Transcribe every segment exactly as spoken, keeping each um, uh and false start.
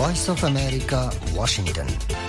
Voice of America, Washington.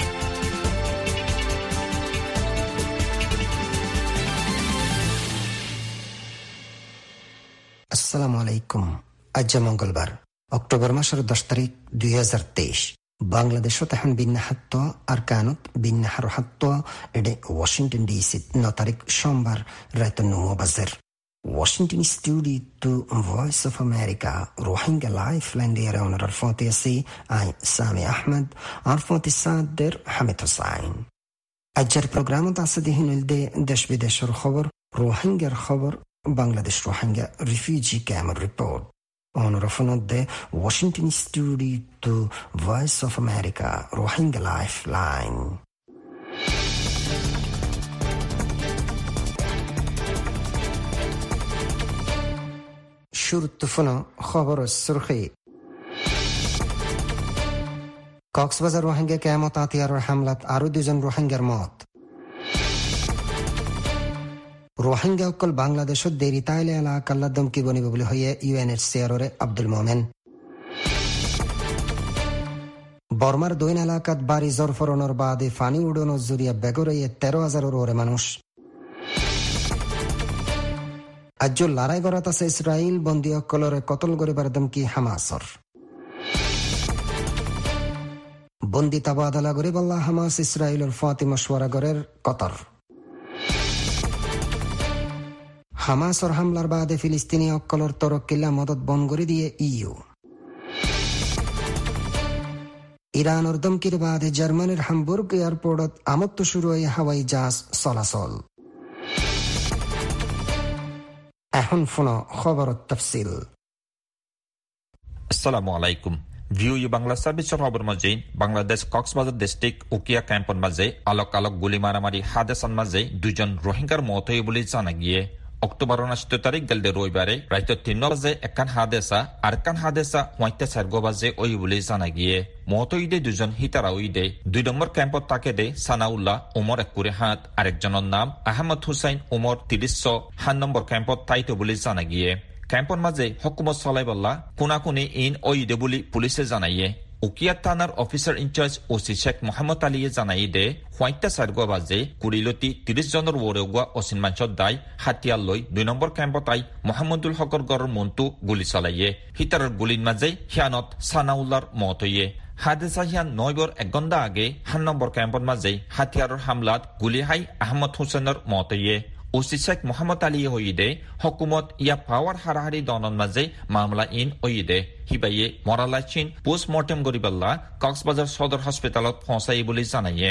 আসসালামু আলাইকুম। আজ মঙ্গলবার, অক্টোবর মাসের দশ তারিখ দুই হাজার তেইশ। বাংলাদেশত এখন বিন্যাহাত্ত আর কানত বিন্যাহার হাত্ত এডে ওয়াশিংটন ডিসি ন তারিখ সোমবার রাত নৌ বাজের। Washington studio to Voice of America Rohingya Lifeline দিয়ে ওনার ফতে আছি আই সামি আহমেদ আর ফতে সাদের হামিদ হোসাইন। আজকের প্রোগ্রামত আছে দিহিন দে দেশ বিদেশের খবর, রোহিঙ্গার খবর, Bangladesh Rohingya refugee camp report. ওনার ফোনতে Washington studio to Voice of America Rohingya Lifeline। শুরুত্তফুনো খবর সুরখি। কক্সবাজার রোহিঙ্গা ক্যাম্পত আতিয়ারের হামলাত আরো দুজন রোহিঙ্গার মত। রোহিঙ্গা অকল বাংলাদেশত দেরি তাইলে এলাকাল্লা দমকি বনিব বলে হইয়ে ইউএনএইচসিআরে আব্দুল মোমেন। বর্মার দৈন এলাকাত বাড়ি জরফরণর বাদে ফানি উড়ানোর জরিয়া বেগরাইয়ে তেরো হাজারের ওরে মানুষ। আজ লড়াই করাত আছে ইসরায়েল বন্দী অকলরে কতল করিবার দমকি হামাসর। বন্দি তাবাদলা গরিবাল্লাহ হামাস ইসরায়েলের ফাতি মশওয়ারা গরের কতর। হামাসর হামলার বাদে ফিলিস্তিনি অকলর তরক্কিল্লা মদত বন করে দিয়ে ইউ। ইরানের দমকির বাদে জার্মানির হামবুর্গ এয়ারপোর্টত আমত্ত শুরু হয় হাওয়াই জাহাজ চলাচল। এখন ফোনো খবর তফসিল। আসসালামু আলাইকুম। ভিউ ইউ বাংলা সার্ভিসের খবর মাঝে বাংলাদেশ কক্সবাজার ডিস্ট্রিক্ট উকিয়া ক্যাম্পের মাঝে আলোক আলোক গুলি মারামারি হাদেসান মাঝে দুজন রোহিঙ্গার মত হয়ে বলে জানা গিয়ে অক্টোবর উনআশি তারিখ গেলদে রবিবারে রাত তিন বাজে একান হাদেসা আর কান হাদেসা হইতে চারগো বাজে ওই বলে জানা গিয়ে মত ঈদে দুজন হিতারা ঈদে দুই নম্বর ক্যাম্পত তাকে দে সানাউল্লাহ উমর একুরে হাত আরেকজনের নাম আহমদ হুসাইন উমর তিরিশ হাত নম্বর ক্যাম্পত তাইতো বলে জানা গিয়ে ক্যাম্পর মাঝে হকুমত চলাইবল্লা কোনাকুনি ইন ও ঈদে বলে পুলিশে জানাইয়ে। উকিয়া থানার officer in charge OC Sheikh Mohammad আলীয়ে জানাই দে হোয়াইটা চারগো বাজে কুড়িলতি তিরিশ জনের ওরেগুয়া অসিন মাঞ্চত দায় হাতিয়ার লই দুই নম্বর ক্যাম্পত আই মোহাম্মদুল হকর গড়ের মন্তু গুলি চালাইয়ে। হিতারের গুলির মাঝে হিয়ানত সানাউল্লার মত হইয়ে। হাদেসা হিয়ান নয়বর এক ঘণ্টা আগে হান নম্বর ক্যাম্পর মাঝে হাতিয়ারের হামলাত গুলি হাই আহমদ হুসেনের মত হইয়ে। ওসি শেখ মোহাম্মদ আলী হইদে হকুমত ইয়া পাওয়ার হারাহারি দনন মাঝে মামলা ইন ওইদে হিবাইয়ে মরালা চীন পোস্টমর্টেম গরিবাল্লা কক্সবাজার সদর হসপিটালত পৌঁছাই বলে জানাইয়ে।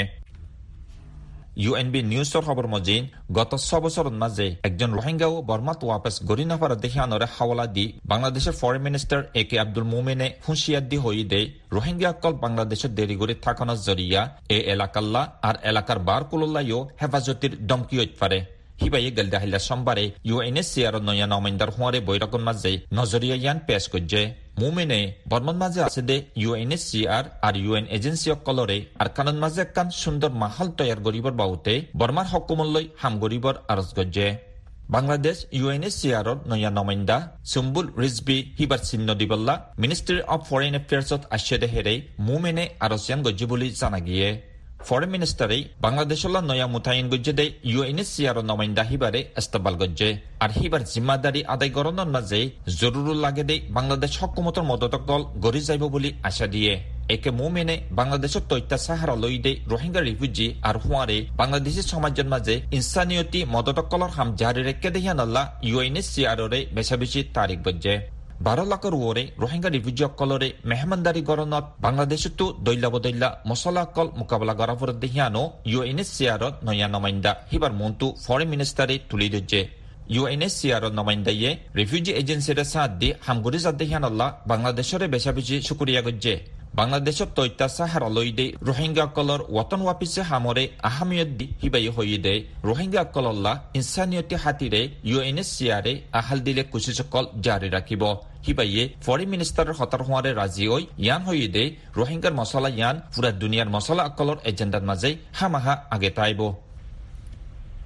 ইউএনবি নিউজৰ খবৰ মজিন গত ছ বছৰৰ মাঝে একজন রোহিঙ্গাও বর্মাত ওয়াপস গরি নাফার দেখিয়ানরে হাওলা দি বাংলাদেশের foreign minister A K Abdul মোমেনে হুঁশিয়ার দি হই দে রোহিঙ্গা অকল বাংলাদেশের দেরি গরি থাকানোর জরিয়া এ এলাকাল্লা আর এলাকার বার কুল্লাইও হেফাজতির দমকি হইতে পারে। হিবাইয়ে গেলদা হিলা সোমবারে ইউএনএইচসিআর নয়া নমিন্দার হুয়ারে বৈরকন মাঝে নজরিয়া ইয়ান পেশ করছে। মুমেনে বর্মন মাঝে আছে দে ইউএনএইচসিআর আর ইউএন এজেন্সি অকলরে আর কানন মাঝে একখান সুন্দর মাহল তৈয়ার গরিবর বাউতে বর্মার হকুমল্লই হাম গরিবর আরজ করছে। বাংলাদেশ ইউএনএইচসিআর নয়া নমিন্দা সুম্বুল রিজবি হিবার চিহ্ন দিবল্লা মিনিস্ট্রি অব ফরেন এফেয়ার্সত আসছে দে হেরে মুমেনে আরজিয়ান গজ্জি বলে জানা গিয়ে। ফরেন মিনিস্টারে বাংলাদেশলা নয়া মুতায়ন গজ্জে দে ইউএনএইচসিআর নমিন্দা হিবারে ইস্তকবাল গজ্জে আর হিবার জিম্মাদারি আদায় গরণের মাঝে জরুরুল লাগে দে বাংলাদেশ হকুমতর মদতকল গড়ি যাইব বলে আশা দিয়ে। একে মুমেনে বাংলাদেশের তৈতা সাহারা লই দে রোহিঙ্গা রিফিউজি আর হুয়ারে বাংলাদেশের সমাজের মাঝে ইনসানিয়তি মদতকলর হাম জারি রেখে দেহিয়ানল্লা ইউএনএইচসিআরে বেশা বেশি তারিখ গজ্জে। বারো লাখের ওরে রোহিঙ্গা রিফিউজি অকলরে মেহমানদারি গরণত বাংলাদেশতো দৈল্লা বদৈল্লা মশলা অকল মোকাবেলা করা পর দেহিয়ানো ইউএনএইচসিআর নয়া নমিন্দা হিবার মন্তু ফরেন মিনিস্টারে তুলি দিচ্ছে। ইউএনএইচসিআর নমিন্দাইয়ে রিফিউজি এজেন্সির সাথ দি হামগুরি যা দেহিয়ানল্লা বাংলাদেশরে বেশা বেশি শুকুরিয়া গজ্জে। বাংলাদেশত তৈতা সাহারা লই দে রোহিঙ্গা অকলর ওয়াতন ওয়াপিসে হামরে আহামিয়ত দি হিবাই হই দে রোহিঙ্গা অকলল্লা ইনসানিয়তি হাতিরে ইউএনএইচসিআরে আহাল দিলে কুচিসকল জারি রাখিব। হিবাইয়ে ফরেন মিনিস্টারের হতার হওয়ারে রাজি হই ইয়ান হই দে রোহিঙ্গার মশলা ইয়ান পুরা দুনিয়ার মশলা অকলর এজেন্ডার মাঝে হামাহা আগে তাইব।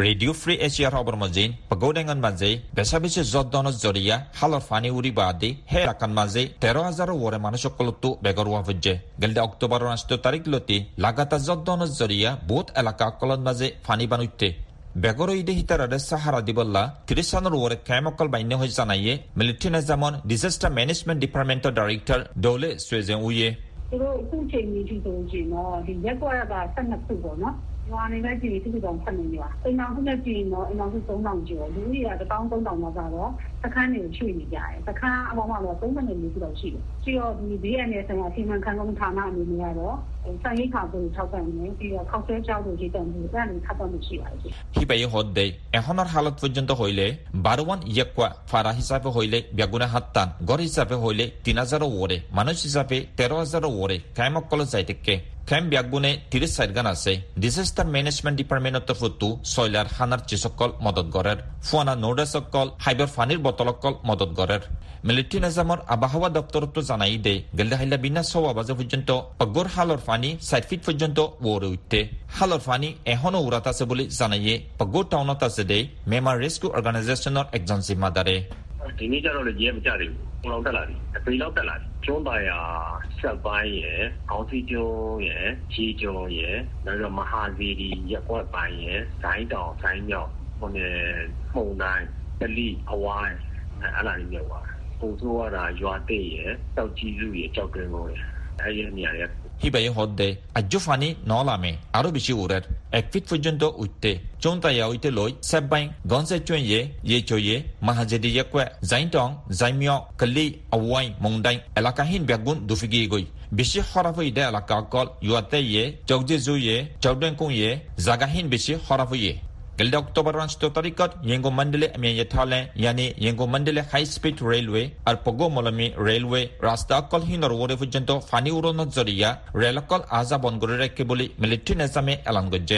রেডিও ফ্রি এশিয়ার খবর মজিন পগোডেঙ্গন মাঝে বেশাবেশি জদ্দনত জরিয়া হালর ফানি উড়ি বাদে হে রাকান মাঝে তেরো হাজারও ওরে মানুষ কলতো বেগরওয়া হচ্ছে গেলদে অক্টোবর আষ্ট তারিখ লতি লাগাতা জদ্দনত জরিয়া বহুত এলাকা কলন মাঝে ফানি বানুইতে বেগর ইদে হিতারারে সাহারা দিবল্লা ত্রিশ সানের ওরে ক্যামকল বাইন্য হয়ে জানাইয়ে মিলিটারি নিজামন ডিজাস্টার ম্যানেজমেন্ট ডিপার্টমেন্টের ডাইরেক্টর ডোলে সুয়েজেন উইয়ে သူတို့အခုချိန်ကြီးကြည့်လို့ရှိရင်တော့ဒီရက်ကွက်ကဆယ်နှစ်ခုပေါ့နော်။ရွာနေမဲ့ကြည့်သူတို့ဖတ်နေကြ။အိမ်အောင်နဲ့ကြည့်တော့အိမ်အောင်သုံးထောင်ကျော်လူကြီးကတစ်ပေါင်းသုံးထောင်လောက်ကတော့စခန်းတွေရွှေ့နေကြတယ်။စခန်းအပေါ်မှာတော့သုံးမိနစ်လေးလောက်ရှိတယ်။ပြီးတော့ဒီ B N S ဆိုင်ရာအစီအမံခန့်ခွဲမှုဌာနအနေနဲ့ကတော့စာရေးခါကိုထောက်ပံ့နေပြီးတော့ခောက်ဆဲကြောက်လို့ရေးတယ်ဒီအဲ့ဒါထပ်တော့မရှိပါဘူး။ হিবাই হদ্দে এখনৰ হালত পর্যন্ত হইলে বারোয়ান ইয়েকওয়া ফারা হিসাবে হইলে বেগুনা হাত্তান গড় হিসাবে হইলে তিন হাজার ওরে মানুষ হিসাবে তেরো হাজার ওরে কায়মক কল যাইতেকে ক্যাম্প ব্যাগুনে তিরিশ সাইড গান আছে ডিজাস্টার ম্যানেজমেন্ট ডিপার্টমেন্টত ফুটু সয়লার হানার চিসকল মদত গড়ের ফুয়ানা নোডাসকল হাইবার ফানির বতলকল মদত গড়ের মিলিটারি নিজামর আবহাওয়া দপ্তরত জানাই দে গেলদে হাইলা বিনা সওয়া বাজে পর্যন্ত অগর হালর ফানি সাইড ফিট পর্যন্ত ওরে উঠতে হালর ফানি এখনো উড়াত আছে বলে জানাইয়ে অগর টাউনত আছে দে মেমার রেস্কিউ অর্গানাইজেশনের একজন জিম্মাদারে ဒီနေ့ကျတော့လည်းရဲမကြတယ်ဘူး။ဘုံလောက်တက်လာပြီ။အပေလောက်တက်လာပြီ။ကျွန်းပါရဆက်ပိုင်းရယ်၊အောင်စီကျွန်းရယ်၊ကြီးကျွန်းရယ်၊နောက်တော့မဟာစီရီရက်ကွက်ပိုင်းရယ်၊ဇိုင်းတောင်၊ဇိုင်းမြောက်၊ဟိုနဲ့မှုန်တိုင်း၊ပလိအဝိုင်းအဲ့လာကြီးမြောက်သွားတယ်။ပုံဆိုးရတာရွာတဲ့ရယ်၊တောက်ကြီးစုရယ်၊ကြောက်တွင်းကုန်းရယ်။အဲ့ဒီနေရာတွေ হিবাই হদ্দে আজ্জু ফানি নলামে আরো বেশি উড়ের এক ফিট পর্যন্ত উঠতে চৌন্তাইয়া উইতে লই সেবাইন গনসে চুয়ে ইয়ে চুয়ে মাহাজেদি ইয়েকওয়া জাইনটং জাইমিও কলি আওয়াই মংদাই এলাকাহীন বেগুন দুফিগি গই বেশি খরাপ হইদে এলাকা কল ইউয়াতে ইয়ে চৌজে জুয়ে চৌডেন কুং ইয়ে জাগাহীন বেশি খরাপ হইয়ে গেলদে অক্টোবর আষ্ট তারিখত ইয়েঙ্গো মন্ডলে আমিয়ে থালে ইয়ানি ইয়েঙ্গো মন্ডলে হাই স্পিড রেলওয়ে আর পগো মলমি রেলওয়ে রাস্তা কল হিনর ওরে পর্যন্ত ফানি উড়নত জরিয়া রেলকল আজা বন করে রাখে বলে মিলিটারি নিজামে এলান গজ্জে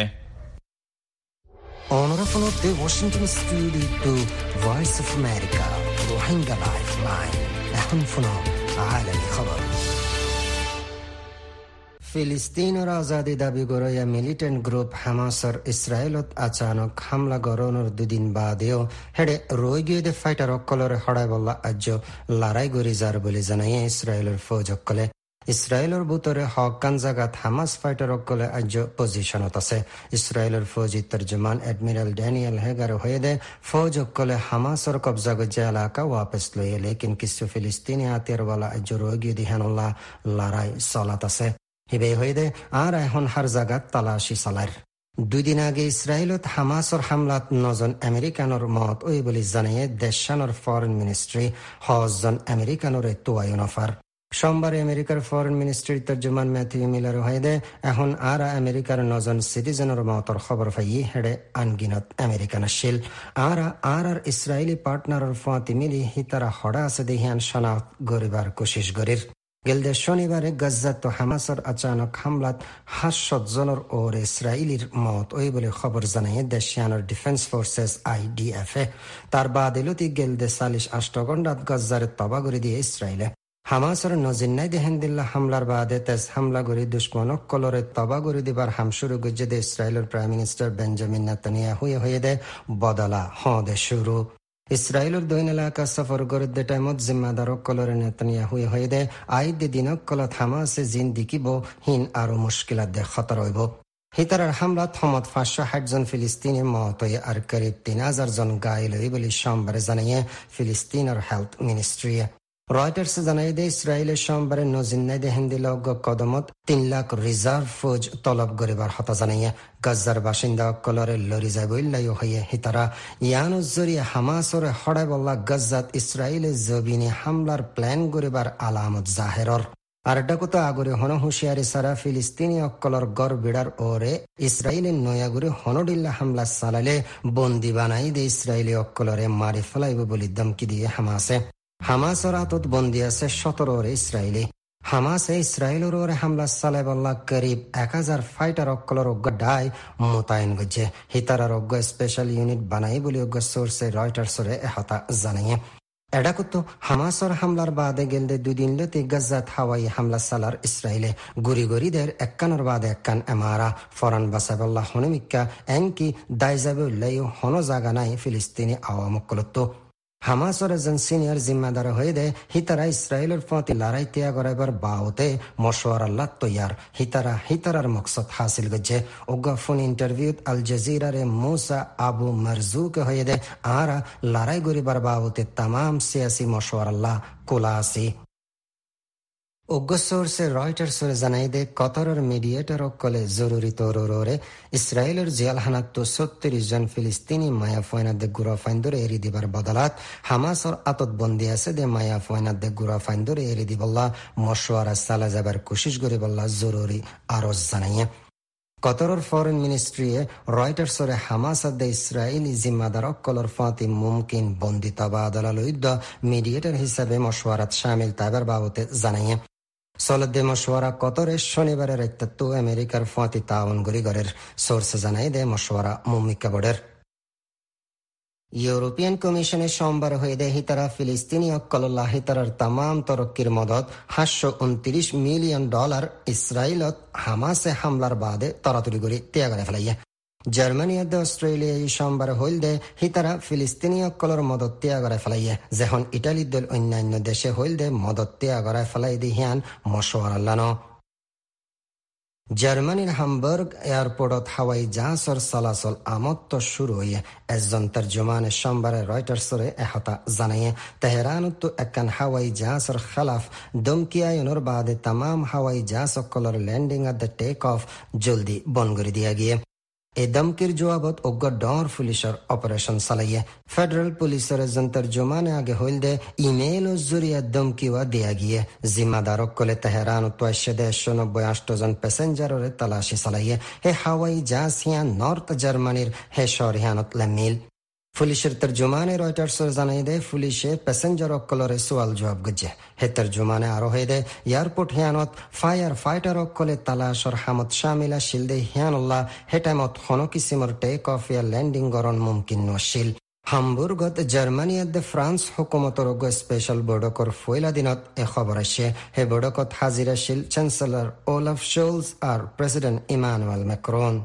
Onorevole Washington Studio Voice of America روحينجا لايف لاين এখন শোনো عالمي خبر ফিলিস্তিনের আজাদি দাবি করে মিলিটেন্ট গ্রুপ হামাসর ইসরায়েলত আচানক হামলা গড়ানোর দুদিন বাদেও হেডে রই গিয়ে ফাইটার অকলরে হড়াই বল্লা আজ লড়াই গড়ি যার বলে জানাইয়ে ইসরায়েলের ফৌজ অকলে ইসরায়েলের বুতরে হকান জাগাত হামাস ফাইটার অকলে আজ পজিশনত আছে ইসরায়েলের ফৌজি তর্জমান এডমিরাল ড্যানিয়েল হেগার হয়ে দে ফৌজ অকলে হামাসর কবজা গজ্জা এলাকা ওয়াপস লইয়ে লেকিন কিছু ফিলিস্তিনি হাতিয়ারওয়ালা আজ রই গিয়ে দিহানুল্লাহ লড়াই চলাত আছে হিবে হইদে আর এখন হার জাগাত তালাশি চালার দুই দিন আগে ইসরায়েলত হামাসর হামলাত নজন আমেরিকানোর মত ওই বলে জানিয়ে দেশানোর ফরেন মিনিস্ট্রি হজন আমেরিকানোর তোয়ায়ন অফার সোমবার আমেরিকার ফরেন মিনিস্ট্রির তর্জমান ম্যাথিউ মিলার হইদে এখন আর আমেরিকার নজন সিটিজেনের মতর খবর পাইয়ে হেডে আনগিনত আমেরিকান শিল আর আর আর ইসরায়েলি পার্টনারের ফাঁতি মিলি হিতারা হড়া আছে দেহিয়ান শনাক্ত গরিবার কোশিশ গরির গেলদে শনিবারে গাজ্জাত হামাসর আচানক হামলাত হাসশত জনের ওর ইসরায়েলির মত ওই বলে খবর জানায় দেশিয়ানোর ডিফেন্স ফোর্সেস আইডিএফ এ তার বাদ এলতি গেলদে সালিশ আষ্টগন্ডাত গজ্জারে তবা করে দিয়ে ইসরায়েলে হামাসর নজিন্নাই দেহেন্দিল্লা হামলার বাদে তেজ হামলা করে দুশ্মনক কলরে তবা করে দিবার হাম শুরু গজ্জে দে ইসরায়েলের প্রাইম মিনিস্টার বেঞ্জামিন নেতানিয়াহু হয়ে হয়ে দে বদলা হদে শুরু ইসরায়েলের দৈন এলাকা সফর করে দে টাইমত জিম্মাদারক কলরে নেতানিয়াহু হয়ে দে আইদ দিনক কলত হামাসে জিন্দিকিব হিন আরো মুশকিলাত দে খতর হইব হিতারার হামলাত হমত পাঁচশো ষাট জন ফিলিস্তিনি মত হয়ে আর করিব তিন হাজার জন গায়েল হয়ে বলে সোমবারে জানিয়ে ফিলিস্তিনের হেলথ মিনিস্ট্রি রয়টার্স জানাই দে ইসরায়েলের সোমবারে নজিন্নাই দেহেন্দিল কদমত তিন লাখ রিজার্ভ ফৌজ তলব গরিবার হতা জানাইয়ে গাজ্জার বাসিন্দা কলরে লরি যাবইল্লাই হইয়ে হিতারা ইয়ানুজ জরিয়ে হামাসরে হড়াই বল্লা গাজ্জাত ইসরায়েলে জবিনে হামলার প্ল্যান গরিবার আলামত জাহেরর আর ডাকুতো আগরে হন হুঁশিয়ারি সারা ফিলিস্তিনি অকলর গড় বিড়ার ওরে ইসরায়েলের নয়াগুরে হনডিল্লা হামলা চালালে বন্দি বানাই দে ইসরায়েলি অকলরে মারি ফেলাইব বলে ধমকি দিয়ে হামাসে হামাসর আতত বন্দি আছে সতেরো ইসরায়েলি হামাসে ইসরায়েলের ওরে হামলা চালাই বল্লা করিব এক হাজার ফাইটার অকলর অজ্ঞ ডাই মোতায়েন গজ্জে হিতারার অজ্ঞ স্পেশাল ইউনিট বানাই বলে অজ্ঞ সোর্সে রয়টার্সরে এহতা জানাইয়ে এডাকুতো হামাসর হামলার বাদে গেলদে দুদিনলতে গাজাত হাওয়াই হামলা সালার ইসরায়েলে গুরি গরিদের এক্কানোর বাদে এক্কান এমারা ফরান বাসাবল্লাহ হনমিক্কা এনকি দায়জাবে উল্লাই হন জাগা নাই ফিলিস্তিনি আওয়ামকলতো হামাসর এজন সিনিয়র জিম্মাদার হয়ে দে হিতারা ইসরায়েলের প্রতি লড়াই ত্যাগ করাইবার বাওতে মশওয়ার আল্লাহ তৈয়ার হিতারা হিতারার মকসদ হাসিল গজ্জে ওগা ফোন ইন্টারভিউত আল জাজিরারে মুসা আবু মারজুকে হয়ে দে আরা লড়াই গরিবার বাওতে তামাম সিয়াসি মশওয়ার আল্লাহ কোলা আসি উগ্র সোর্সে রয়টার্সের জানাই দে কতরের মিডিয়েটর অকলে জরুরি তরুরে ইসরায়েলের জেলখানাত ছত্রিশ জন ফিলিস্তিনি মায়া ফয়নাদে গুড়া ফাইন্দরে এরি দিবার বদলাত হামাসর আতত বন্দী আছে দে মায়া ফয়নাদে গুড়া ফাইন্দরে এরি দিবল্লা মশওয়ারা সালা যাবার কোশিশ করি বল্লা জরুরি আরজ জানাইয়ে কতরের ফরেন মিনিস্ট্রিয়ে রয়টার্সরে হামাসাদে ইসরায়েলি জিম্মাদার অকলর ফাতি মুমকিন বন্দি তবাদলা লইদ্য মিডিয়েটর হিসাবে মশওয়ারাত শামিল তাবার বাবতে জানাইয়ে সলদে মশওয়ারা কতরে শনিবারের একতাত্তু আমেরিকার ফাতি তাওন গরিগরের সোর্স জানাই দে মশওয়ারা মুমিকা বর্ডের ইউরোপিয়ান কমিশনের সোমবার হয়ে দে হিতারা ফিলিস্তিনি অকল্লাহ হিতারার তামাম তরক্কির মদত সাতশো উনত্রিশ মিলিয়ন ডলার ইসরায়েলত হামাসে হামলার বাদে তরাতরি করে ত্যাগ করে ফেলাইয়া জার্মানিয়াতে অস্ট্রেলিয়া এই সোমবার হইল দে হিতারা ফিলিস্তিনি অকলর মদত ত্যাগ করে ফেলাইয়া যখন ইটালির দল অন্যান্য দেশে হইল দে মদত ত্যাগ করে ফেলাই দি হিয়ান মশওয়ার আল্লানো জার্মানির হামবার্গ এয়ারপোর্টত হাওয়াই জাহাজর চলাচল আমত্ত শুরু হইয়া একজন তর্জমানে সোমবারে রয়টার্সরে এহতা জানাইয়ে তেহরানত একান হাওয়াই জাহাজর খেলাফ দমকিয়ায়নের বাদে তামাম হাওয়াই জাহাজ অকলর landing at the take off জলদি বন করে দিয়া গিয়ে এ দমকির জবাবত অজ্ঞ ডর পুলিশের অপারেশন চালাইয়ে ফেডারেল পুলিশের এজন তর্জমানে আগে হইল দে ইমেইল ও জরিয়া দমকিওয়া দিয়া গিয়ে জিম্মাদারক কলে তেহরান তোয়াশে দে একশো নব্বই আষ্ট জন প্যাসেঞ্জারের তালাশি চালাইয়ে হে হাওয়াই জাহাজ হিয়ান নর্থ জার্মানির হে শহর হিয়ানত লেমিল পুলিশের তর্জমানে রয়টার্সের জানাই দে পুলিশে প্যাসেঞ্জার অকলরে সোয়াল জবাব গজ্জে হে তর্জমানে আরো হয়ে দে এয়ারপোর্ট হিয়ানত ফায়ার ফাইটার অকলে তালাশর হামত শামিলা শিলদে হিয়ানুল্লাহ হে টাইমত হনো কিসিমর টেক অফ ইয়া ল্যান্ডিং গরণ মুমকিন নশিল হামবুর্গত জার্মানিয়াত ফ্রান্স হুকুমতর স্পেশাল বৈঠকর ফয়লা দিনত এ খবর আসে হে বৈঠকত হাজির আসিল চ্যান্সেলর ওলাফ শোলস আর প্রেসিডেন্ট ইমানুয়েল ম্যাক্রন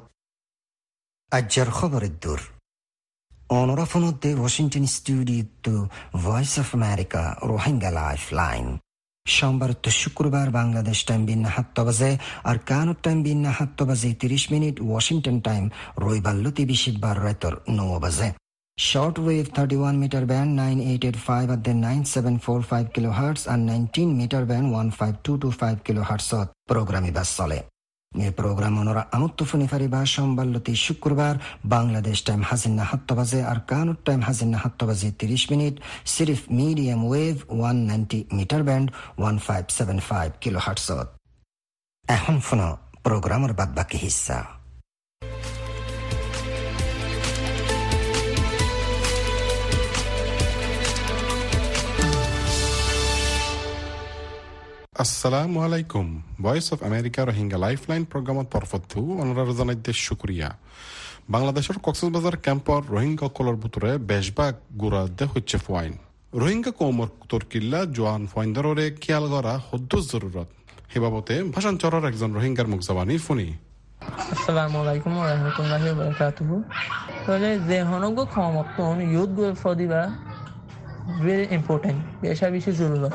আজ্জার খবরের দূর অনরাফনতে Washington studio Voice of America Rohingya life line সোমবার তো শুক্রবার বাংলাদেশ টাইম বিন্না সাত বাজে আর কানুর টাইম বিন্না সাত বাজে তিরিশ মিনিট ওয়াশিংটন টাইম রবিবার লতি বিশিবার রাতর নয় বাজে short wave thirty one metre band nine eight eight five at the nine seven four five kilohertz আর nineteen metre band one five two two five kilohertz প্রোগ্রামে বাস চলে এই প্রোগ্রাম ওনারা আমত্ত ফোনিফারি বা সোমবারলতি শুক্রবার বাংলাদেশ টাইম হাজিন্না সাত বাজে আর কানুর টাইম হাজিন্না সাত বাজে তিরিশ মিনিট সিরিফ medium wave one ninety metre band one five seven five kilohertz. এখন ফোন প্রোগ্রামের বাদ বাকি হিস্সা। আসসালামু আলাইকুম। Voice of America Rohingya lifeline প্রোগ্রামত তরফতু অনুরাগ জানাইতে শুক্রিয়া। বাংলাদেশের কক্সবাজার ক্যাম্পর রোহিঙ্গা কলর ভিতরে বেশভাগ গুড়া দে হচ্ছে ফাইন রোহিঙ্গা কৌমর তরকিল্লা জোয়ান ফাইন্দারে খেয়াল করা হদ্দ জরুরত সে বাবতে ভাষণ চরার একজন রোহিঙ্গার মুখ জবানি শুনি। আসসালামু আলাইকুম ওয়া রাহমাতুল্লাহি ওয়া বারাকাতুহু। তাহলে যে হনগ ক্ষমতন ইউথ গোল ফর দিবা ভেরি ইম্পর্টেন্ট, বেশা বেশি জরুরত।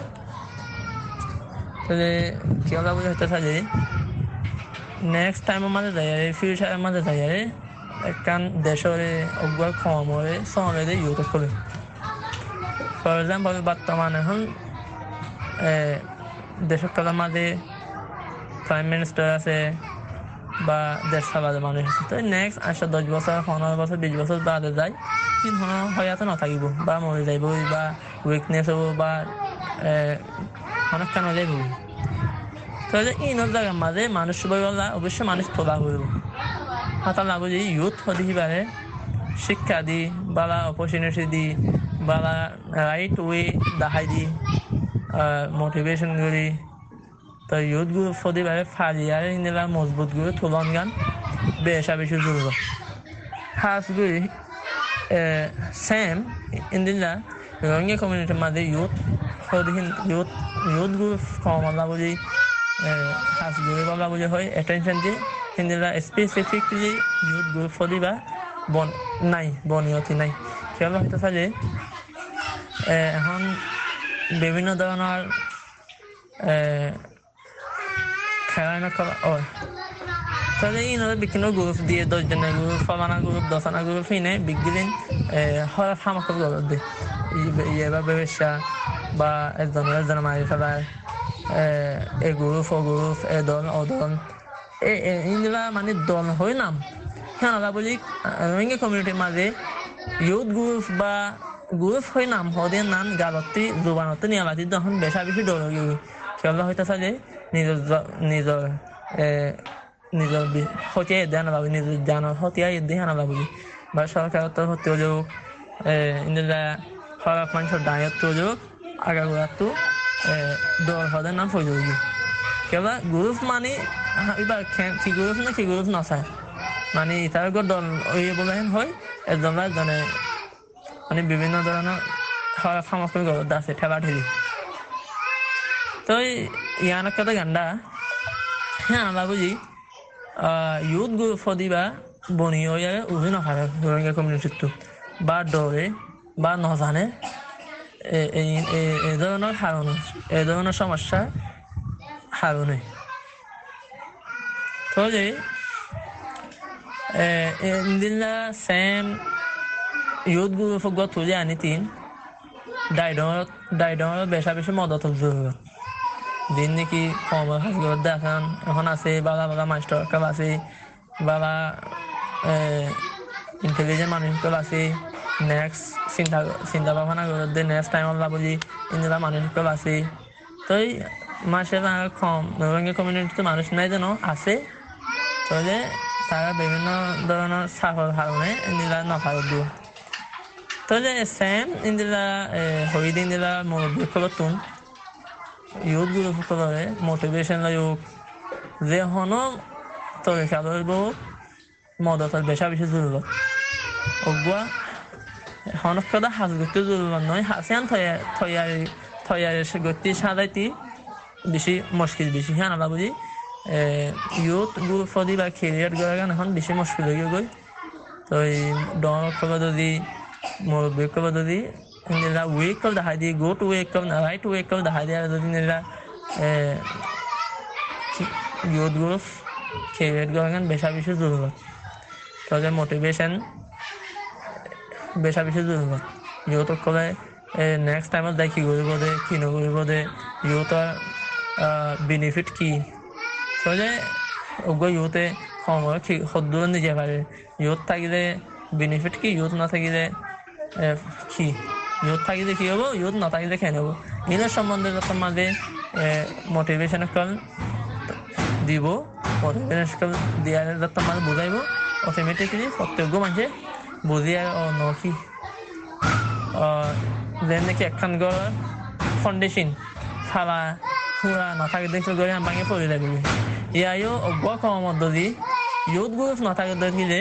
তাহলে খেয়াল বুঝে হতে থাকে নেক্সট টাইমের মাঝে যায় ফিউচারের মাঝে যায় একখান দেশরে অগুয়ার ক্ষমরে শহরে ইউথ করে। ফর এক্সাম্পল বর্তমানে এখন দেশের তলার মাঝে প্রাইম মিনিস্টার আছে বা দেশ চালাতে মানুষ আছে। তো নেক্সট আসলে দশ বছর পনেরো বছর বিশ বছর বাদে যায় কিন্তু হয়তো নাথাকিব বা মরে যাইব বা উইকনেস হব বা অনেক কেন যাইব। তাহলে ইনোর জায়গার মাঝে মানুষ বলা অবশ্যই মানুষ তোলা হইব। হাতা লাগবে যে ইউথ হদিবারে শিক্ষা দি বালা অপরচুনিটি দি বালা রাইট ওয়ে দেখাই দি মোটিভেশন করি তো ইউথ গুলো ফদিবারে ফালিয়ারে ইন্দিলা মজবুত করে তোলন গান বেশা বেশি জরুরত। খাস করে সেম ইন্দিলা রোহিঙ্গা কমিউনিটির মাঝে ইউথ সদিহীন ইউথ ইউথ গ্রুপ কমলা বুঝি হাস গ্রুপ আমরা বুঝি হয় অ্যাটেনশন দিয়ে হিন্দিরা স্পেসিফিকলি ইউথ গ্রুপ সদিবা বন নাই বনিয়তি নাই সেগুলো হইতেছে যে এখন বিভিন্ন ধরনের খেলা খেলা ও তাহলে ইনারা বিভিন্ন গ্রুপ দিয়ে দশজনের গ্রুপ ফলানা গ্রুপ দশানা গ্রুপ হিনে বিগদিন হঠাৎ হামাক গলত দিয়ে ইয়ে বা ব্যবসা বা একজনের একজনের মারি ফেলায় এ গ্রুপ ও গ্রুপ এ দল ও দল ইনরা মানে দল হয় নাম হ্যাঁ বুঝি রোহিঙ্গা কমিউনিটির মাঝে ইউথ গ্রুপ বা গ্রুপ হয় নাম হদে নাম গালতি জোবানতে নিয়ে আলাদি যখন বেশা বেশি দল হয়ে সেগুলো হইতেছে যে নিজের নিজের নিজের হতে দেন লাগবে নিজের জানার হতিয়া দিয়ে আনা লাগবে বা সরকার তো হতেও যোগ ইন্দিরা খারাপ মানুষের ডায়ত যোগ আগাগোড়াতো দল হদে নাম হয়ে যাবে কেবল গ্রুপ মানে এবার কি গ্রুপ না কি গ্রুপ নচায় মানে তার দল ওই বলে হয় একজন একজনে মানে বিভিন্ন ধরনের খারাপ সামগ্রী গলত আছে ঠেলা ঠেলি তো ইয়ার কথা গান্ডা হ্যাঁ আমরা বুঝি ইউথ গ্রুপ দিবা বনি হয়ে উভি নখারে রোহিঙ্গা কমিউনিটিটো বা ডরে বা নজানে এই ধরনের কারণে এই ধরনের সমস্যার কারণে তো যে ইন্দিল্লা সেম ইউথ গ্রুপ গত তুলে আনি তিন ডাইডর ডাইডর বেশা বেশি মদত জরুরত দিন নাকি কম দেখান এখন আছে বাবা বাবা মাস্টার কাল আছে বাবা ইন্টেলিজেন্ট মানুষগুলো আছে নেক্সট চিন্তা চিন্তা ভাবনা করে দে নেক্সট টাইম আল্লাহ বুঝি ইন্দিরা মানুষগুলো আছে তো এই মাসে কম রোহিঙ্গা কমিউনিটিতে মানুষ নাই যেন আছে তো যে তারা বিভিন্ন ধরনের সাফল কারণে ইন্দিরা নফার দিয়ে তো যে সেম ইন্দিরা হইদ ইন্দিরা মুরব্বী তুন ইউথ গ্রুপ সকলে মোটিভেশন লাইক যে হনো তবে খেলার বহু মদতের বেশা বেশি জরুরত অগুয়া হনক কথা হাস গতি জরুরত নয় হাসিয়ান থয়ারি থয়ারি গতি সাজাইতি বেশি মুশকিল বেশি হ্যাঁ না বুঝি ইউথ গ্রুপ দি বা কেরিয়ার গড়ার গান এখন বেশি মুশকিল হয়ে গই তো এই ডর খবর যদি মুরব্বী খবর যদি নিরা ওয়েক অফ দেখাই দিয়ে go to wake up right wake up দেখাই দিয়ে যদি নিরা ইউথ গ্রুপ কেরিয়ার গড়ার গান বেশা বেশি জরুরত তাহলে মোটিভেশন বেশা বেশি জরুরত ইউথ কলে নেক্সট টাইমত যাই কি কৰিব দে কি নকৰিব দে ইউথৰ বেনিফিট কি তাহলে ওগো ইউথে সময় সদ্য নিজে পারে ইউথ থাকিলে বেনিফিট কি ইউথ না থাকিলে কি ইউথ থাকিলে কি হব ইউথ না থাকিলে খেয়ে নেব এর সম্বন্ধে যত মাঝে মোটিভেশন কল দিব মোটিভেশন দিয়ার যত মাঝে বুঝাইব অটোমেটিকলি প্রত্যেক মানুষে বুঝিয়ে ন কি যেন নাকি একখান গড় ফাউন্ডেশন খালা পুরা নাথাকে দেখলে গড়ে ভাঙে পড়ে লাগবে ইয়াইও অজ্ঞা কমত যদি ইউথ গ্রুপ নাথাকে দেখিলে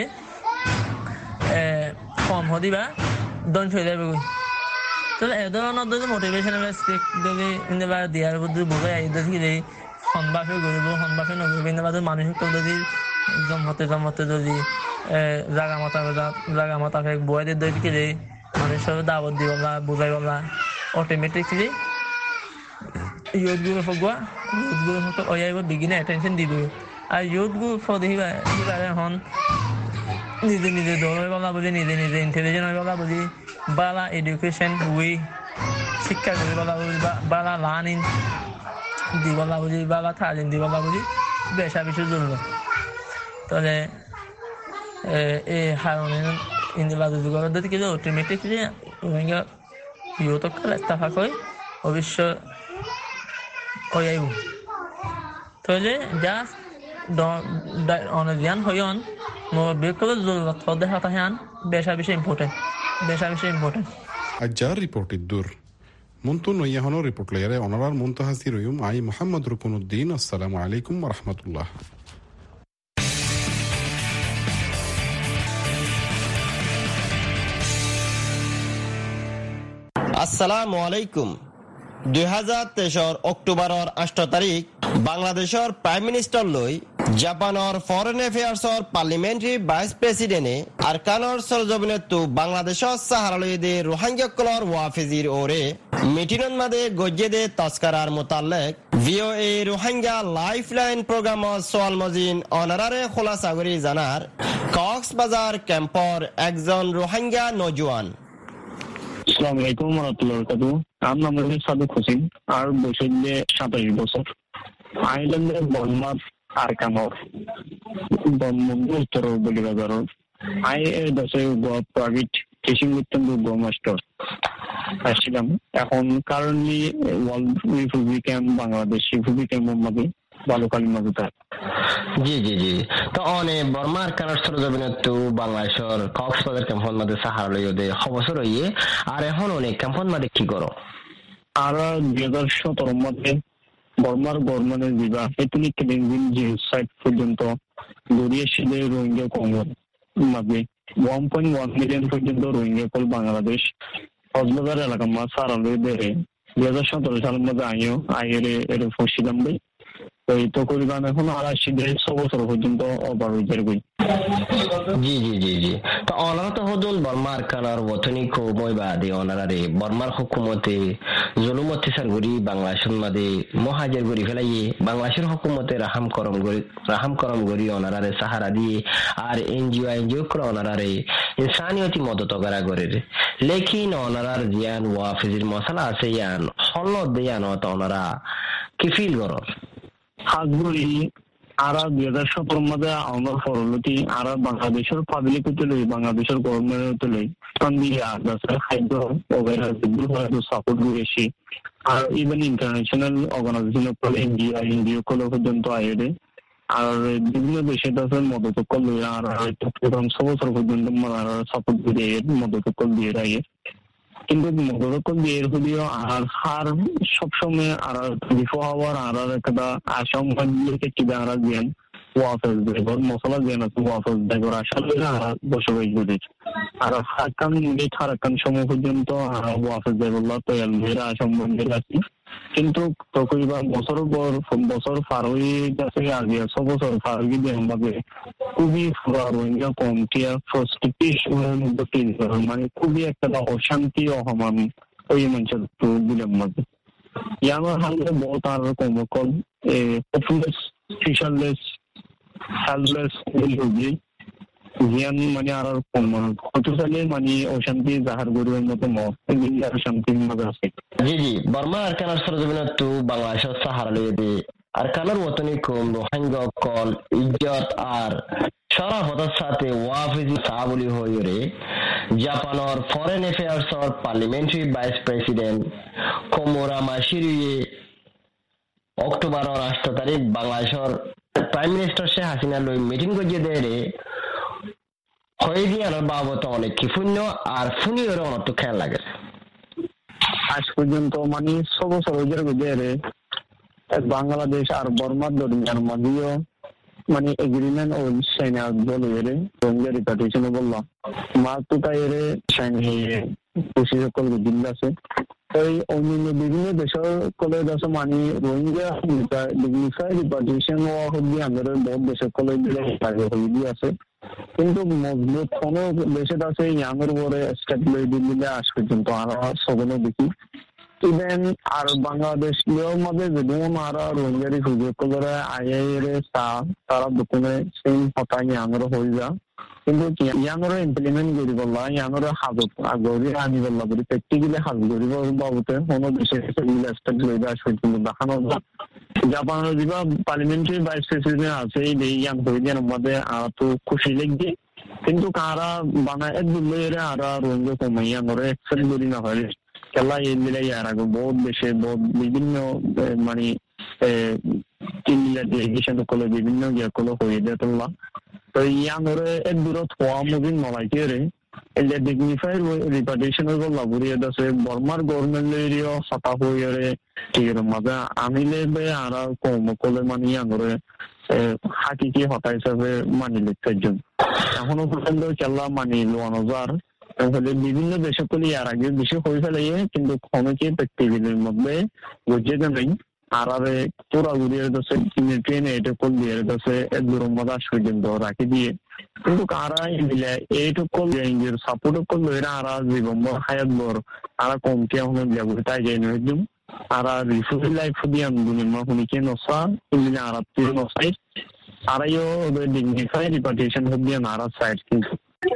কম হদিবা দন থৈ যাবে তাহলে এ ধরনের যদি মোটিভেশনাল স্পিক যদি ইন্দিবা দিয়ার বুদ্ধি বুঝাই আই দেখিলে সন্বাসে গরিব সন্বাসে নগরিব ইন্দিবা মানুষক যদি জমতে জমতে যদি জাগা মাতা জাগা মাতাকে বয় দিয়ে দেখিলে মানুষের দাবত দিব না বুঝাই বলা অটোমেটিকলি ইউথ গ্রুপ হগুয়া ইউথ গ্রুপ ওয়াইব বিগিনে অ্যাটেনশন দিব আর ইউথ গ্রুপ দেখিবা এখন নিজে নিজে দল হয়ে বলা বুঝি নিজে নিজে ইন্টেলিজেন্ট হয়ে বলা বুঝি বালা এডুকেশন উই শিক্ষা করে বলা বুঝি বালা লার্নিং দি বলা বুঝি বালা থার্জিন দি বলা বুঝি বেশা বেশি জরুরত তাহলে এই হারণে ইন্দিরা যুগের দিকে কিন্তু অটোমেটিকলি রোহিঙ্গা ইউথক ইস্তাফা করে অবশ্য ওয়াইব তাহলে জাস্ট অনজিয়ান হইন মোবাইল জরুরত হদে হাতাহান বেশা বেশি ইম্পর্টেন্ট বেশা বেশি ইম্পর্টেন্ট আজার রিপোর্ট দূর মুন্তু নইয়াহনো রিপোর্ট লয়ারে অনারার মুনতাহাসি রয়ুম আই মোহাম্মদ রুকনুদ্দিন আসসালামু আলাইকুম ওয়া রাহমাতুল্লাহ আসসালামু আলাইকুম। দুই হাজার তেইশৰ অক্টোবৰৰ আঠ তাৰিখ বাংলাদেশৰ প্ৰাইম মিনিষ্টাৰ লৈ জাপানৰ ফৰেন এফেয়াৰ্ছৰ পাৰ্লিমেণ্টাৰী ভাইচ প্ৰেচিডেণ্টে আৰকানৰ সৰজমিনতো বাংলাদেশৰ সাহাৰালয়দে রোহিঙ্গাসকলৰ ওয়াফিজিৰ ওৰে মিটিনত মাদে গজ্জেদে তস্কারার মোতালেক ভিওএ রোহিঙ্গা লাইফলাইন প্রোগ্রামত সোয়াল মজিন অনারারে খোলাসা কৰি জানার কক্সবাজার ক্যাম্পর একজন রোহিঙ্গা নজওয়ান। আসসালামু আলাইকুম ওয়া রাহমাতুল্লাহি ওয়া বারাকাতুহু। আমার নাম হচ্ছে সাদুক হোসেন আর বয়স সাতাশ বছর। আইল্যান্ডে বর্মার আরকানর বর্মবন্ধু উত্তর বলিবাজার আই দশে প্রাইভেট ফিশিং করতেন মাস্টার আসছিলাম। এখন currently world refugee camp Bangladesh refugee camp মধ্যে বালুকালী মাঝে। জি জি জি তো অনে বর্মার কানার সরজমিনতো বাংলাদেশের কক্সবাজার ক্যাম্পন মাঝে সাহারালয়দে অবসর হইয়ে আর এখন অনেক ক্যাম্পন মাঝে কি করো? আর দুই হাজার সতেরো মধ্যে বর্মার গভর্নমেন্টের দিবা এতনি কেলেঞ্জিং যে সাইট পর্যন্ত গড়িয়ে সেদে রোহিঙ্গা কমর মাঝে ওয়ান পয়েন্ট ওয়ান মিলিয়ন পর্যন্ত রোহিঙ্গা কল বাংলাদেশ কক্সবাজার এলাকা মা সারালয় দেহে দুই হাজার সতেরো সালের মধ্যে আইও আইয়ের এর ফসিলাম ভাই এই তো করিবান এখন আর আসি দেড় ছ বছর পর্যন্ত ওভার হয়ে যাবে। জি জি জি জি তো অনারা তো হদুন বর্মার কানার বতনি কমই বাদে অনারারে বর্মার হুকুমতে জুলুম অত্যাচার করি বাংলাদেশের মাঝে মহাজের করি ফেলাইয়ে বাংলাদেশের হুকুমতে রাহাম করম করি রাহাম করম করি অনারারে সাহারা দিয়ে আর এনজিও এনজিও করে অনারারে ইনসানিয়তি মদত করা করে লেকিন অনারার জিয়ান ওয়াফিজির মশলা আছে ইয়ান হল দেয়ান তো অনারা কি ফিল করো? হাজগুড়ি আর দুই হাজার সতেরো মধ্যে আমার পরবর্তী আর বাংলাদেশের পাবলিক হতে লই বাংলাদেশের গভর্নমেন্ট হতে লই খাদ্য সাপোর্ট করেছি আর even international organization NGO NGO কলে পর্যন্ত আইডে আর বিভিন্ন দেশে তাদের মদত করল আর ছ বছর পর্যন্ত সাপোর্ট করে মদত কল দিয়ে রাখে। কিন্তু মদত বিয়ের হলেও আর হার সবসময় আর হওয়ার আর একটা আসাম কিবা আর দিয়ান ওয়াফেজ ড্রাইভার মশলা দিয়ান আছে ওয়াফেজ ড্রাইভার আসলে আর বসবাস করে আর হারকান মিনিট হারকান সময় পর্যন্ত ওয়াফেজ ড্রাইভার তৈয়ার হয়ে আসাম বন্ধের আছে। কিন্তু তকরিবা বছর পর বছর পার হয়ে গেছে আগে ছ বছর পার হয়ে দিয়ে আমাকে খুবই রোহিঙ্গা কমটিয়া মানে খুবই একটা অশান্তি অসমান ওই মানুষের দিলাম মাঝে ইয়ার হালে বহুত আর কম কম হোপলেস ফিশারলেস হেল্পলেস জিয়ান মানে আর কম হতে চাইলে মানে অশান্তি জাহার গরিবের মতো আর শান্তির মাঝে আছে। জি জি বর্মা আর কানার সরজমিনতো বাংলাদেশের সাহারালয়দে আর কানার মতনই কম রোহিঙ্গা কল ইজ্জত আর শরাফতের সাথে ওয়াফিজি সাবলি হইরে জাপানের ফরেন এফেয়ার্সর পার্লামেন্টারি ভাইস প্রেসিডেন্ট কোমোরা মাশিরিয়ে অক্টোবরের আট তারিখ বাংলাদেশের প্রাইম মিনিস্টার শেখ হাসিনা লই মিটিং করছে দেরে হয়ে দিয়ে আনার বাবদ অনেক কি শূন্য আর ফুনিওর অনেক খেয়াল লাগে। আজ পর্যন্ত মানে ছ বছর দেরে বাংলাদেশ আর বর্মার দরমিয়ান মাঝেও মানে এগ্রিমেন্ট ও সাইন বলে এরে রোহিঙ্গা রিপার্টিশন বললাম মা তো তাই এরে সাইন হয়ে খুশি সকল দিন আছে। এই অন্যান্য বিভিন্ন দেশের কলেজ আছে মানে রোহিঙ্গা রিপার্টিশন হওয়া হচ্ছে আমাদের বহুত দেশের কলেজ হয়ে আছে কিন্তু মজবুত কোনো দেশে আছে ইয়ামের পরে স্টেট লই দিলে আজ পর্যন্ত আরো সবনে দেখি ইভেন আর বাংলাদেশ মধ্যে যেমন আর রোহিঙ্গারি সুযোগ করে আইআইএর তারা দোকানে সেই হতাই ইয়ামের হয়ে যা কিন্তু ইয়ামের ইমপ্লিমেন্ট করি বললা ইয়ামের হাজত গড়ি আনি বললা বলি প্র্যাকটিক্যালি হাজ গড়ি বাবুতে কোনো দেশে স্টেট লই আজ পর্যন্ত দেখানো জাপানের দিবা পার্লামেন্টারি ভাইস প্রেসিডেন্ট আছে এই ইয়াম হয়ে দিয়ে আমাদের আর তো খুশি লাগছে কিন্তু কারা বানায় দিলে আর রোহিঙ্গা কমাইয়া ধরে একসাথে করি না হয় খেলা এই মিলাই আর আগে বহুত দেশে বহুত বিভিন্ন মানে ডেলিগেশন করলে বিভিন্ন ইয়ে করলে হয়ে যায় তোলা তো ইয়া ধরে এক দূরত হওয়া মুভিন নলাইতে রে এলে ডিগনিফাইড রিপার্টিশনের লাভুরিয়ে আছে বর্মার গভর্নমেন্টের হতা হয়ে রে ঠিক মাঝে আমিলে বে আর কম করলে মানে ইয়া ধরে হাকিকি হতা হিসাবে মানি লিখতে এখনো পর্যন্ত খেলা মানি লোয়ানো যার তাহলে বিভিন্ন দেশে করলে আর আগে বেশি হয়ে ফেলে কিন্তু অনেকে প্র্যাকটিক্যালের মধ্যে বুঝে নেই আর আরে তোরা ঘুরিয়ে দশে কিনে ট্রেনে এটা করল দিয়ে দশে দূর মজা পর্যন্ত রাখি দিয়ে কিন্তু কারা মিলে এইটুকু নিজের সাপোর্ট করলো এরা আর জীবন হায়াত বর আর কমকে এখন যাবো তাই যাই নজুম আর রিফিউজি লাইফ দিয়ে দুনিয়া মা হুনিকে নসা ইন্দিনে আরব দিয়ে নসাই আরাইও ডিগনিফাই রিপার্টেশন হব দিয়ে নারাজ সাইড কিন্তু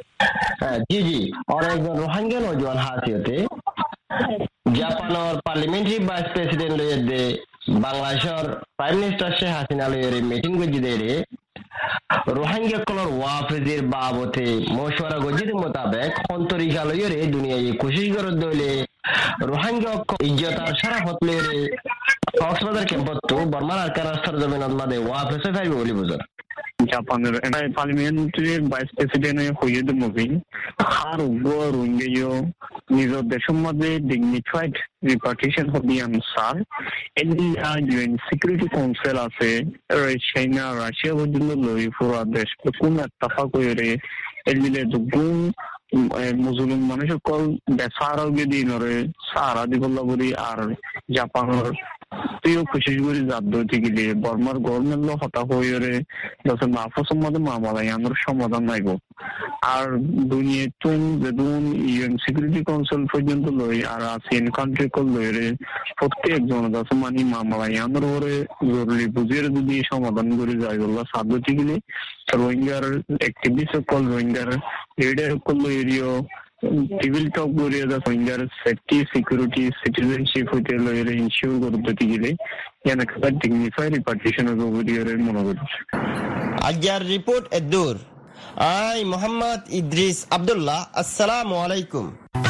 জি জি আর একজন রোহিঙ্গা নজওয়ান হাসিয়তে জাপানের পার্লামেন্টারি ভাইস প্রেসিডেন্ট লয়ে দে বাংলাদেশের প্রাইম মিনিস্টার শেখ হাসিনা লয়ে মিটিং গজি দে রে রোহিঙ্গা কলর ওয়াফেজের বাবতে মশওয়ারা গজির মোতাবেক অন্তরিকা লয়ে রে দুনিয়ায় কোশিশ করত দইলে রোহিঙ্গা ইজ্জত আর শরাফত লয়ে রে কক্সবাজার ক্যাম্পত বর্মার আরকান সরজমিনত মাদে ওয়াফেজে ফাইবে বলি বুঝার জাপানের পার্লামেন্টারি ভাইস প্রেসিডেন্ট হয়ে দে মুভিং আর উগ্র রোহিঙ্গা নিজের দেশের মধ্যে ডিগনিফাইড রিপার্টিশন হবে আনসার এলি ইউএন সিকিউরিটি কাউন্সিল আছে চাইনা রাশিয়া পর্যন্ত লই পুরা দেশ কোন ইত্তেফাক করে এলিলে দুগুণ মুসলিম মানুষ সকল বেসারা গদি নরে সারা দিবল্লাবরি আর জাপানের প্রিয় কোশিশ করি জাদ্দতি গিয়ে বর্মার গভর্নমেন্ট হতা হয়ে দশ মাহফুসের মধ্যে মামলায় আমার সমাধান নাইব আর দুনিয়া তুন যেদুন ইউএন সিকিউরিটি কাউন্সিল পর্যন্ত লই আর আসিয়ান কান্ট্রি কল লই রে প্রত্যেক জন দশ মানি মামলায় আমার ওরে জরুরি বুঝিয়ে যদি সমাধান করে যায় বললা সাদ্দতি গিলে রোহিঙ্গার অ্যাক্টিভিস্ট কল রোহিঙ্গার লিডার কল এরিয়া টিভিল টক করিয়ে দা রোহিঙ্গার সেফটি সিকিউরিটি সিটিজেনশিপ হইতে লইরে ইনশিওর করতে গেলে ইয়ান একটা ডিগনিফাই রিপার্টিশন অফ ওভারিয়ারের মনে করি আজকের রিপোর্ট এদুর আই মোহাম্মদ ইদ্রিস আব্দুল্লাহ আসসালামু আলাইকুম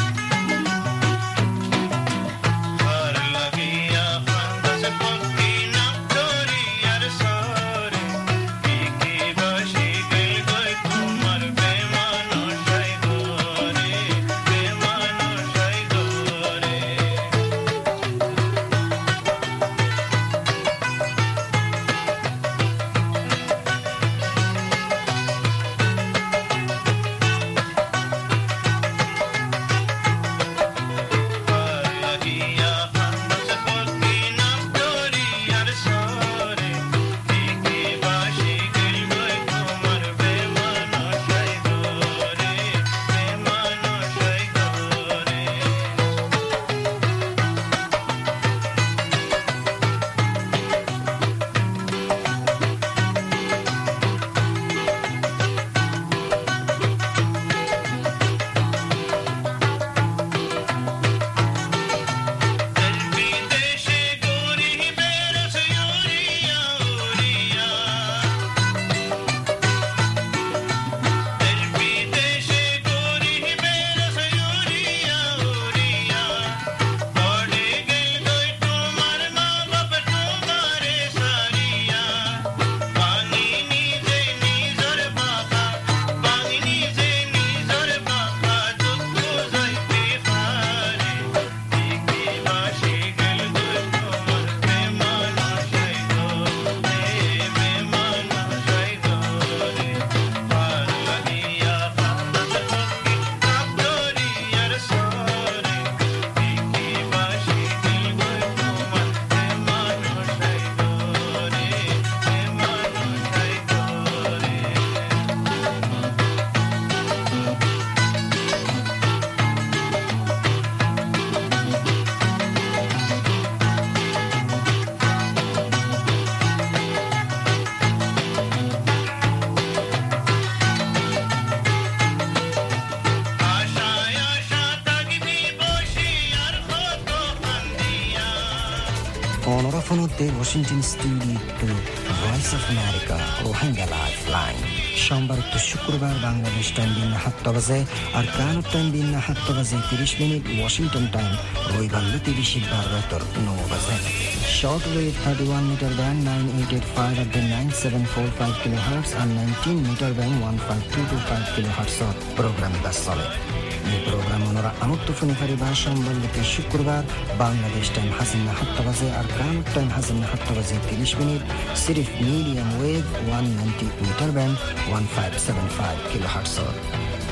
Onorafonote Washington Studio to Voice of America Rohingya Lifeline সোমবার তো শুক্রবার বাংলাদেশ টাইম দিন সাতটা বাজে আর কানাডা টাইম দিন সাতটা বাজে তিরিশ মিনিট ওয়াশিংটন টাইম রবিবার তিরিশ বার রাতের নয় বাজে short wave thirty one metre band nine eight eight five at the nine seven four five kilohertz and nineteen meter band one five two two five kilohertz program da চলে এই programme ওনারা আমত্ত ফোনিফারি ভাষণ বলতে শুক্রবার বাংলাদেশ টাইম হাসিনা সাতটা বাজে আর Canada time Hasina সাতটা বাজে তিরিশ মিনিট সিরিফ medium wave one ninety metre band one five seven five kilohertz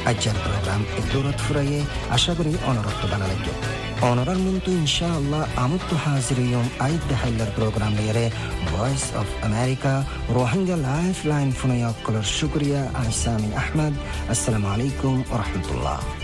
আজকের প্রোগ্রাম দৌলত ফুরাইয়ে আশা করি অনরক্ত বানা লাগে অনরার মন্তু ইনশাআল্লাহ আমত্তু হাজিরিয়ম আইদ দেহাইলার প্রোগ্রাম লিয়ারে Voice of America Rohingya life line ফুনাইয়া কলর শুক্রিয়া আইসামি আহমদ আসসালামু আলাইকুম ওয়া রাহমাতুল্লাহ